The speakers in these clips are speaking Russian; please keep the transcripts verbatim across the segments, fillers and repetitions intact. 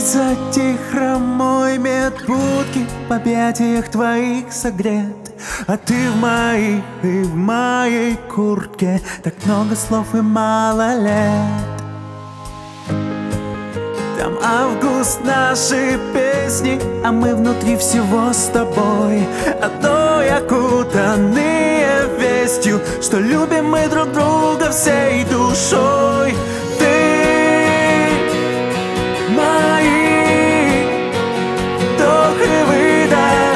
двадцати хромой медбудки в объятиях твоих согрет, а ты в моих и в моей куртке. Так много слов и мало лет. Там август, наши песни, а мы внутри всего с тобой, одной окутанные вестью, что любим мы друг друга всей душой. Ты мои вдох и выдох,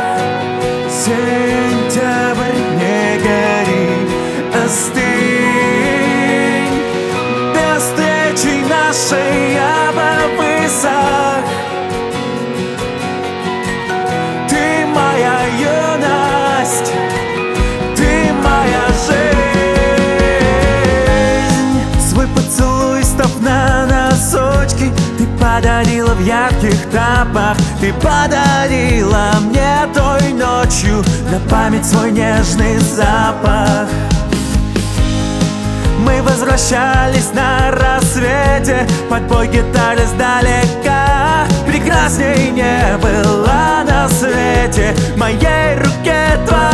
сентябрь, не гори, остынь. Без встречи нашей обовысах ты моя юность, ты моя жизнь. Свой поцелуй, став на носочки, ты подарила в ярких тапах. Ты подарила мне той ночью на память свой нежный запах. Мы возвращались на рассвете под бой гитары сдалека. Прекрасней не было на свете в моей руке твоей.